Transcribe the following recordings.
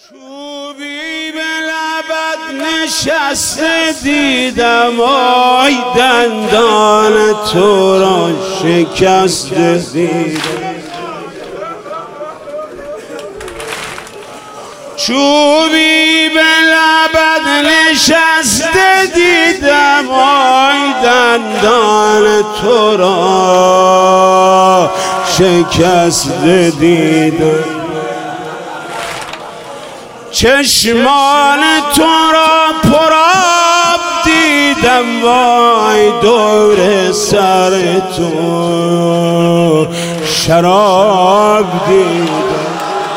چوبی به لبت نشسته دیدم آی دندان تو را شکسته دیدم. چوبی به لبت نشسته دیدم آی دندان تو را شکسته دیدم. چشمان تو را پرآب دیدم وای دور سر تو شراب دیدم.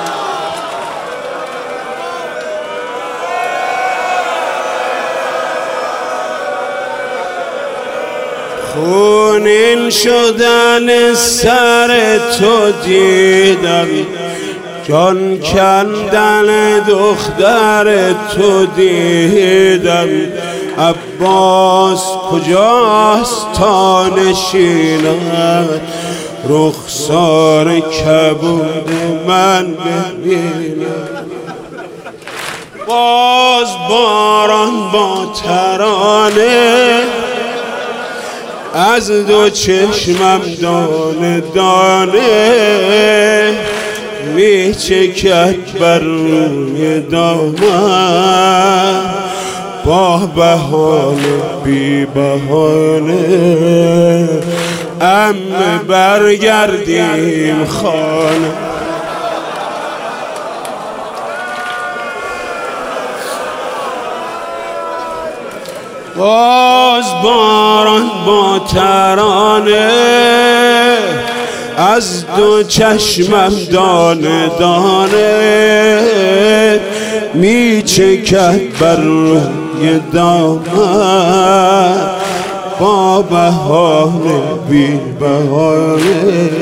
خونین شدن سر تو دیدم، جان کندن دختر تو دیدم. عباس کجاست تا نشیند رخسار کبود من ببینم. باز باران با ترانه از دو چشمم دانه دانه می چکد بر روی دامن با بهانه بی بهانه. عمه برگردیم خانه. باز باران با ترانه از دو چشمم دانه دانه می چکد بر روی دامن با بهانه بی بهانه.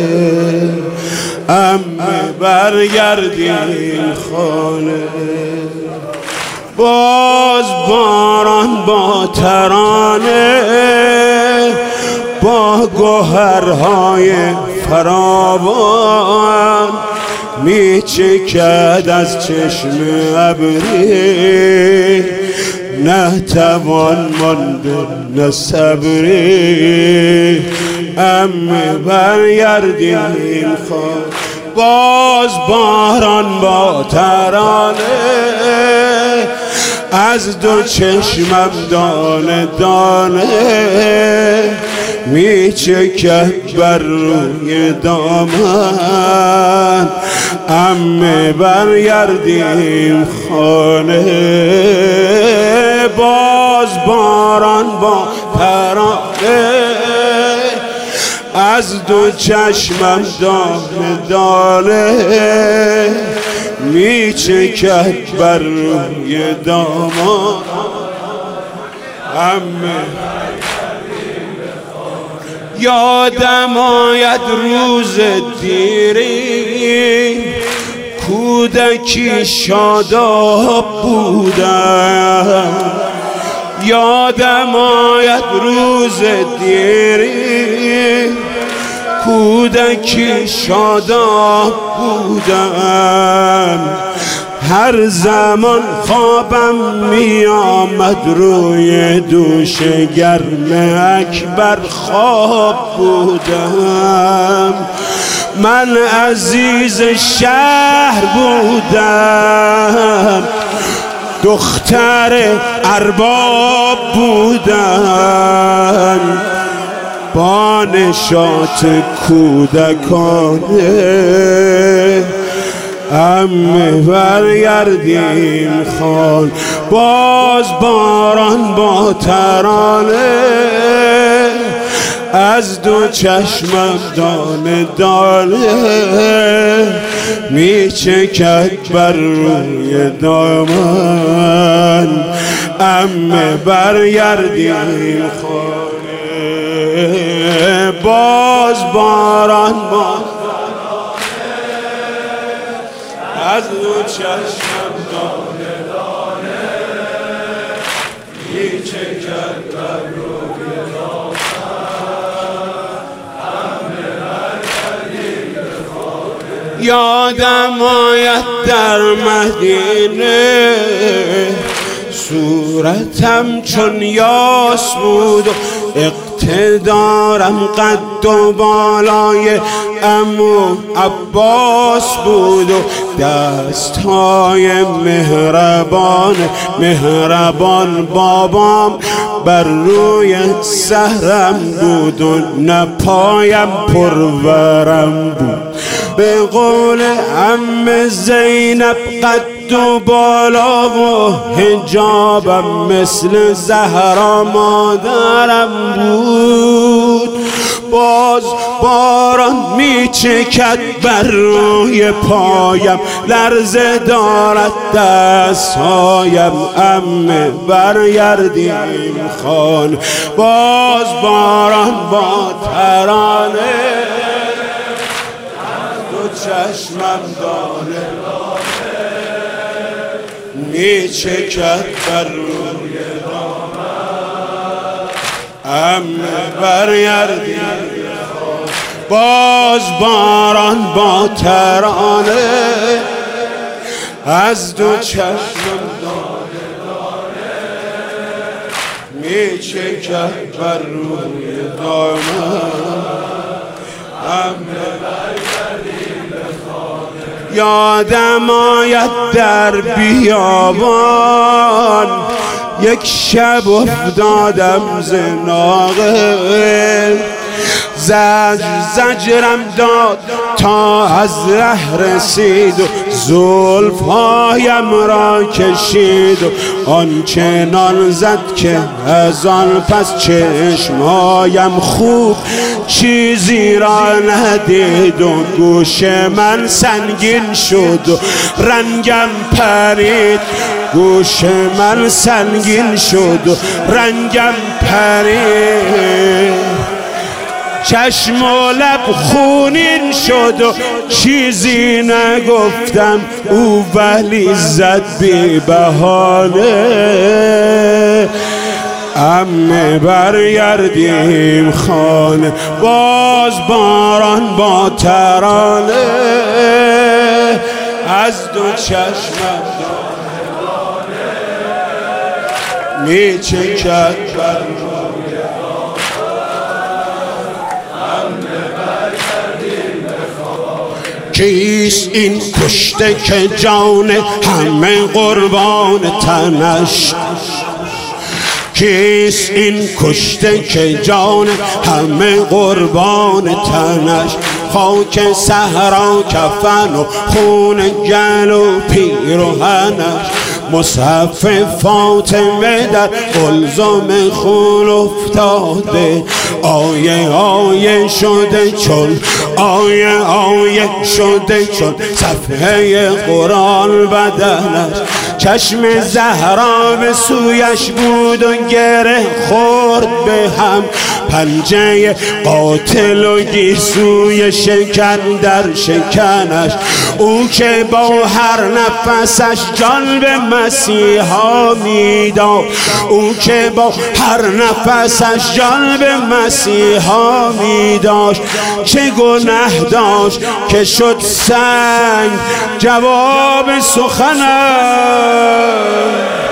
عمه برگردیم خانه. باز باران با ترانه با گوهرهای فراوان می چکد از چشم ابری، نه توان مانده نه صبری. عمه برگردیم خانه. باز باران با ترانه از دو چشمم دانه دانه می چکد بر روی دامن. عمه برگردیم خانه. باز باران با ترانه از دو چشمم دانه دانه می چکد بر روی دامان. عمه یادم آید روز دیری کودکی شاداب بودم. یادم آید روز دیری کودکی شاداب بودم. هر زمان خوابم می آمد روی دوش گرم اکبر خواب بودم. من عزیز شهر بودم، دختر ارباب بودم. با نشاط کودکانه عمه برگردیم خان. باز باران با ترانه از دو چشمم دانه دانه می چکد بر روی دامن. عمه برگردیم خانه. باز باران با از دو چشمم دانه دانه می چکد بر روی دامن. عمه برگردیم خانه. یادم آید در مدینه صورتم چون یاس بود و اقتدارم قد و بالای عمو عباس بود و دستهای مهربان بابام بر روی سهرم بود و نپایم پرورم بود. به قول عم زینب قد و بالا و حجابم مثل زهرا مادرم بود. باز باران میچکد بر روی پایم، لرزه دارد دستهایم. عمه برگردیم خانه، باز باران با ترانه دو چشمم دانه میچکد بر روی عمه برگردیم. باز باران با ترانه از دو چشمم دانه میچکد بر روی دامن. عمه برگردیم به خانه. یادم آید در بیابان یک شب افتادم ز ناقه، زجرم داد تا از ره رسید و زلفهایم را کشید و آنچنان زد که از آن پس چشمهایم خوب چیزی را ندید و گوش من سنگین شد و رنگم پرید. گوش من سنگین شد و رنگم پرید. چشم و لب خونین شد و چیزی نگفتم، او ولی زد بی بهانه. عمه برگردیم خانه، باز باران با ترانه از دو چشمم میچکد بر کیست این کشته که جان همه قربان تنش؟ کیست این کشته که جان همه قربان تنش؟ خاک صحرا کفن و خون گل و پیرهنش، مصحف فاطمه در قلزم خون افتاده. آیه آیه شده چون شده چون صفحه قرآن بدنش. چشم زهرا به سویش بود و گره خورد به هم، پنجه قاتل و گیسوی شکن در شکنش. او که با هر نفسش جان به مسیحا میداد، او که با هر نفسش جان به مسیحا میداشت. چه گناه داشت که شد سنگ جواب سخنش؟